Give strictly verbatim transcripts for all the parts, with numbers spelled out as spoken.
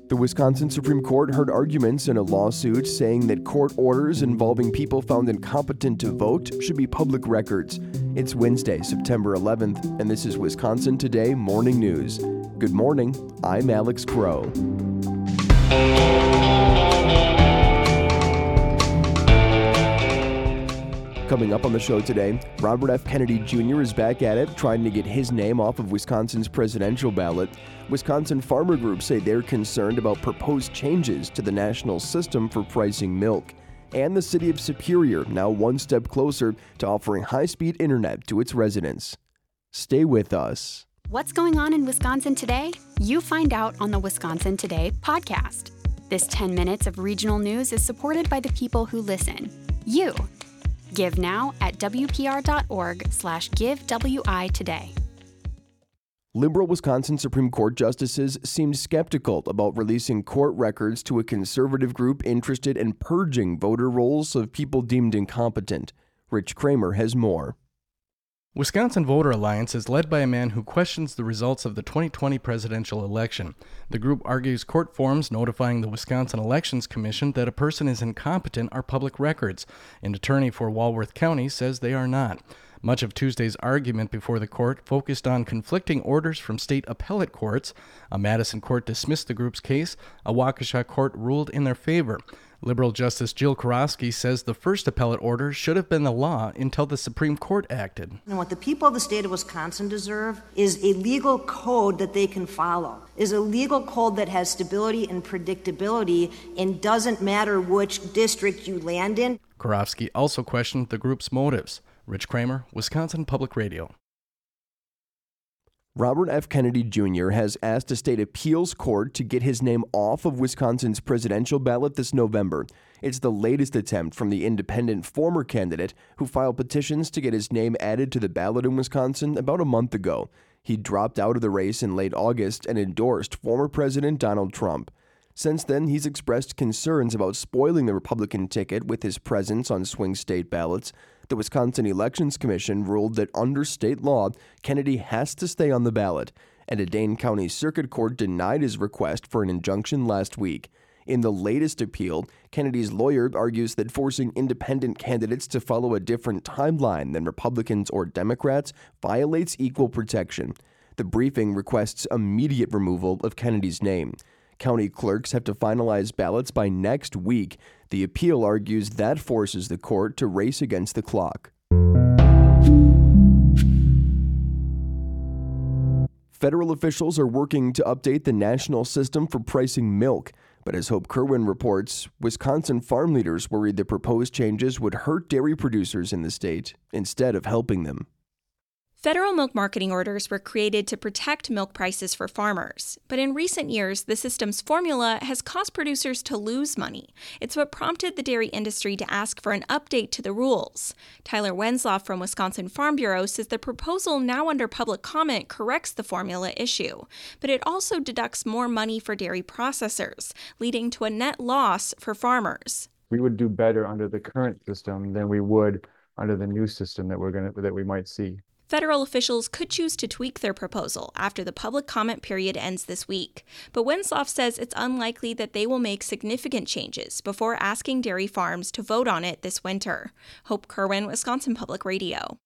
The Wisconsin Supreme Court heard arguments in a lawsuit saying that court orders involving people found incompetent to vote should be public records. It's Wednesday, September eleventh, and this is Wisconsin Today Morning News. Good morning, I'm Alex Crow. Coming up on the show today, Robert F. Kennedy Junior is back at it, trying to get his name off of Wisconsin's presidential ballot. Wisconsin farmer groups say they're concerned about proposed changes to the national system for pricing milk. And the city of Superior now one step closer to offering high-speed internet to its residents. Stay with us. What's going on in Wisconsin today? You find out on the Wisconsin Today podcast. This ten minutes of regional news is supported by the people who listen. You. Give now at wpr.org slash give WI today. Liberal Wisconsin Supreme Court justices seemed skeptical about releasing court records to a conservative group interested in purging voter rolls of people deemed incompetent. Rich Kramer has more. Wisconsin Voter Alliance is led by a man who questions the results of the twenty twenty presidential election. The group argues court forms notifying the Wisconsin Elections Commission that a person is incompetent are public records. An attorney for Walworth County says they are not. Much of Tuesday's argument before the court focused on conflicting orders from state appellate courts. A Madison court dismissed the group's case. A Waukesha court ruled in their favor. Liberal Justice Jill Karofsky says the first appellate order should have been the law until the Supreme Court acted. And what the people of the state of Wisconsin deserve is a legal code that they can follow, is a legal code that has stability and predictability and doesn't matter which district you land in. Karofsky also questioned the group's motives. Rich Kramer, Wisconsin Public Radio. Robert F. Kennedy Junior has asked a state appeals court to get his name off of Wisconsin's presidential ballot this November. It's the latest attempt from the independent former candidate who filed petitions to get his name added to the ballot in Wisconsin about a month ago. He dropped out of the race in late August and endorsed former President Donald Trump. Since then, he's expressed concerns about spoiling the Republican ticket with his presence on swing state ballots. The Wisconsin Elections Commission ruled that under state law, Kennedy has to stay on the ballot, and a Dane County Circuit Court denied his request for an injunction last week. In the latest appeal, Kennedy's lawyer argues that forcing independent candidates to follow a different timeline than Republicans or Democrats violates equal protection. The briefing requests immediate removal of Kennedy's name. County clerks have to finalize ballots by next week. The appeal argues that forces the court to race against the clock. Federal officials are working to update the national system for pricing milk. But as Hope Kerwin reports, Wisconsin farm leaders worried the proposed changes would hurt dairy producers in the state instead of helping them. Federal milk marketing orders were created to protect milk prices for farmers, but in recent years, the system's formula has caused producers to lose money. It's what prompted the dairy industry to ask for an update to the rules. Tyler Wenzlaw from Wisconsin Farm Bureau says the proposal now under public comment corrects the formula issue, but it also deducts more money for dairy processors, leading to a net loss for farmers. We would do better under the current system than we would under the new system that we're going to that we might see. Federal officials could choose to tweak their proposal after the public comment period ends this week, but Wenzlaw says it's unlikely that they will make significant changes before asking dairy farms to vote on it this winter. Hope Kerwin, Wisconsin Public Radio.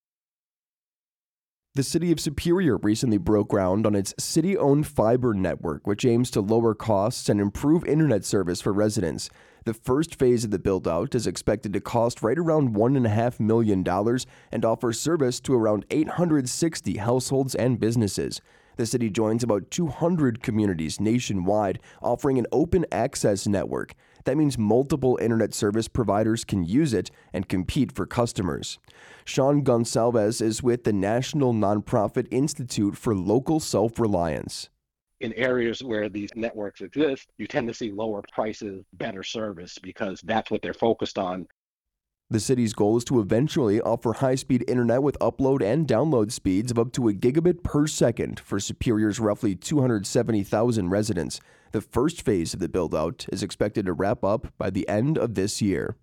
The city of Superior recently broke ground on its city-owned fiber network, which aims to lower costs and improve internet service for residents. The first phase of the build-out is expected to cost right around one point five million dollars and offer service to around eight hundred sixty households and businesses. The city joins about two hundred communities nationwide, offering an open access network. That means multiple internet service providers can use it and compete for customers. Sean Gonsalves is with the National Nonprofit Institute for Local Self-Reliance. In areas where these networks exist, you tend to see lower prices, better service, because that's what they're focused on. The city's goal is to eventually offer high-speed internet with upload and download speeds of up to a gigabit per second for Superior's roughly two hundred seventy thousand residents. The first phase of the build-out is expected to wrap up by the end of this year.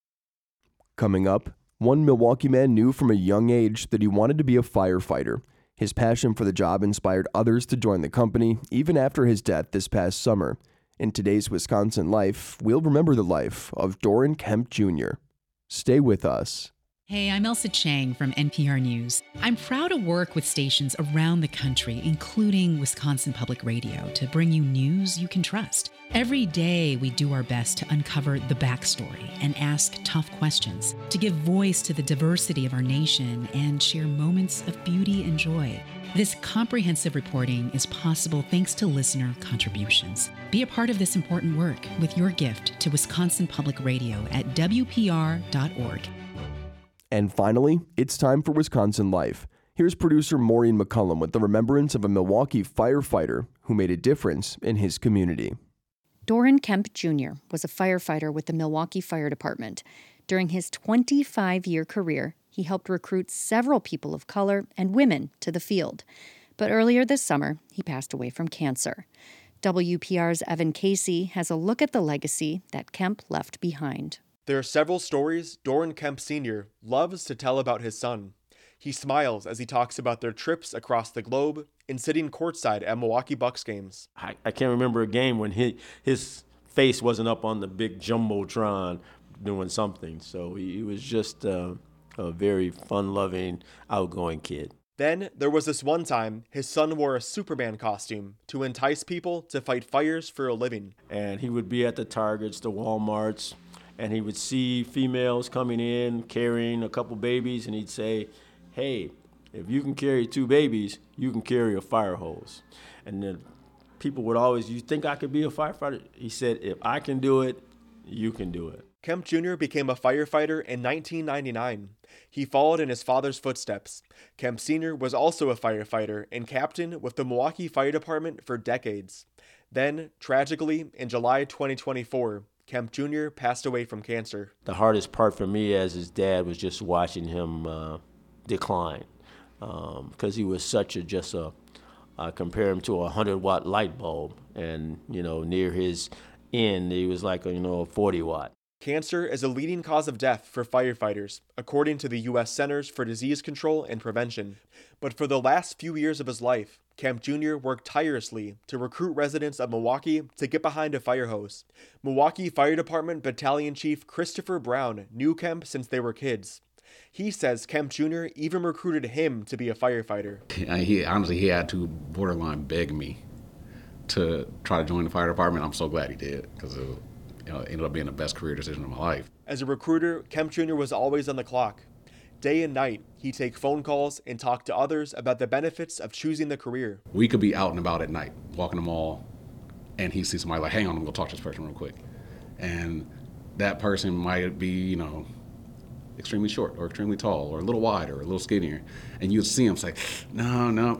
Coming up, one Milwaukee man knew from a young age that he wanted to be a firefighter. His passion for the job inspired others to join the company, even after his death this past summer. In today's Wisconsin Life, we'll remember the life of Doran Kemp Junior Stay with us. Hey, I'm Elsa Chang from N P R News. I'm proud to work with stations around the country, including Wisconsin Public Radio, to bring you news you can trust. Every day, we do our best to uncover the backstory and ask tough questions, to give voice to the diversity of our nation and share moments of beauty and joy. This comprehensive reporting is possible thanks to listener contributions. Be a part of this important work with your gift to Wisconsin Public Radio at W P R dot org. And finally, it's time for Wisconsin Life. Here's producer Maureen McCullum with the remembrance of a Milwaukee firefighter who made a difference in his community. Doran Kemp Junior was a firefighter with the Milwaukee Fire Department. During his twenty-five-year career, he helped recruit several people of color and women to the field. But earlier this summer, he passed away from cancer. W P R's Evan Casey has a look at the legacy that Kemp left behind. There are several stories Doran Kemp Senior loves to tell about his son. He smiles as he talks about their trips across the globe and sitting courtside at Milwaukee Bucks games. I, I can't remember a game when he, his face wasn't up on the big Jumbotron doing something. So he, he was just uh, a very fun-loving, outgoing kid. Then there was this one time his son wore a Superman costume to entice people to fight fires for a living. And he would be at the Targets, the Walmarts, and he would see females coming in carrying a couple babies, and he'd say, hey, if you can carry two babies, you can carry a fire hose. And then people would always, you think I could be a firefighter? He said, if I can do it, you can do it. Kemp Junior became a firefighter in nineteen ninety-nine. He followed in his father's footsteps. Kemp Senior was also a firefighter and captain with the Milwaukee Fire Department for decades. Then, tragically, in July twenty twenty-four, Kemp Junior passed away from cancer. The hardest part for me as his dad was just watching him uh, decline, because um, he was such a just a, I compare him to a one hundred watt light bulb, and you know near his end he was like a, you know a forty watt. Cancer is a leading cause of death for firefighters, according to the U S Centers for Disease Control and Prevention. But for the last few years of his life, Kemp Junior worked tirelessly to recruit residents of Milwaukee to get behind a fire hose. Milwaukee Fire Department Battalion Chief Christopher Brown knew Kemp since they were kids. He says Kemp Junior even recruited him to be a firefighter. He honestly, he had to borderline beg me to try to join the fire department. I'm so glad he did, because it, you know, it ended up being the best career decision of my life. As a recruiter, Kemp Junior was always on the clock. Day and night, he'd take phone calls and talk to others about the benefits of choosing the career. We could be out and about at night, walking the mall, and he'd see somebody like, hang on, I'm gonna talk to this person real quick. And that person might be, you know, extremely short or extremely tall or a little wide or a little skinnier. And you'd see him say, no, no,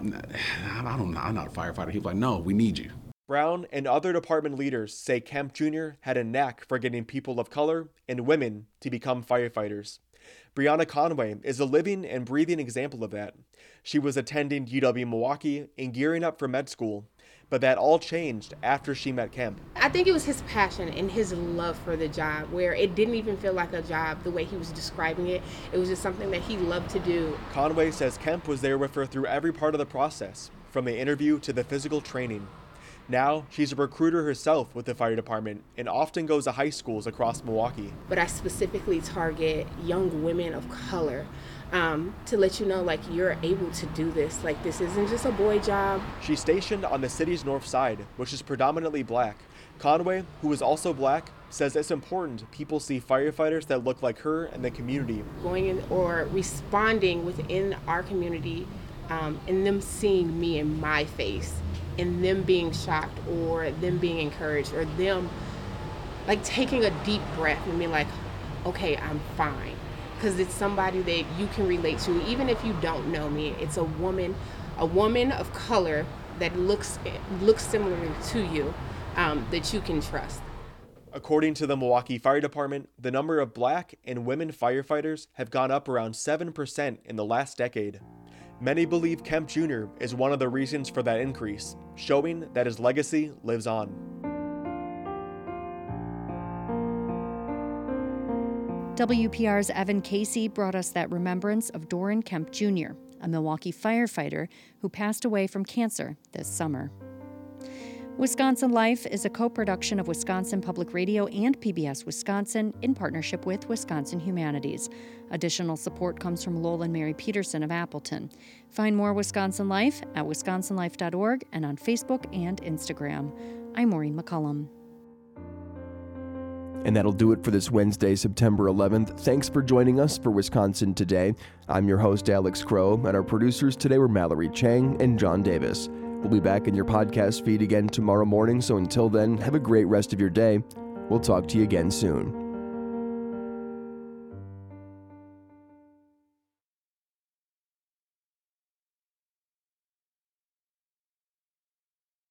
I don't, I'm not a firefighter. He'd be like, no, we need you. Brown and other department leaders say Kemp Junior had a knack for getting people of color and women to become firefighters. Brianna Conway is a living and breathing example of that. She was attending U W Milwaukee and gearing up for med school, but that all changed after she met Kemp. I think it was his passion and his love for the job, where it didn't even feel like a job the way he was describing it. It was just something that he loved to do. Conway says Kemp was there with her through every part of the process, from the interview to the physical training. Now, she's a recruiter herself with the fire department and often goes to high schools across Milwaukee. But I specifically target young women of color um, to let you know, like, you're able to do this. Like, this isn't just a boy job. She's stationed on the city's north side, which is predominantly black. Conway, who is also black, says it's important people see firefighters that look like her in the community. Going in or responding within our community um, and them seeing me in my face, and them being shocked or them being encouraged or them like taking a deep breath and being like, okay, I'm fine. Because it's somebody that you can relate to, even if you don't know me. It's a woman, a woman of color that looks looks similar to you, um, that you can trust. According to the Milwaukee Fire Department, the number of black and women firefighters have gone up around seven percent in the last decade. Many believe Kemp Junior is one of the reasons for that increase, showing that his legacy lives on. W P R's Evan Casey brought us that remembrance of Doran Kemp Junior a Milwaukee firefighter who passed away from cancer this summer. Wisconsin Life is a co-production of Wisconsin Public Radio and P B S Wisconsin in partnership with Wisconsin Humanities. Additional support comes from Lowell and Mary Peterson of Appleton. Find more Wisconsin Life at wisconsin life dot org and on Facebook and Instagram. I'm Maureen McCullum. And that'll do it for this Wednesday, September eleventh. Thanks for joining us for Wisconsin Today. I'm your host, Alex Crow, and our producers today were Mallory Chang and John Davis. We'll be back in your podcast feed again tomorrow morning, so until then, have a great rest of your day. We'll talk to you again soon.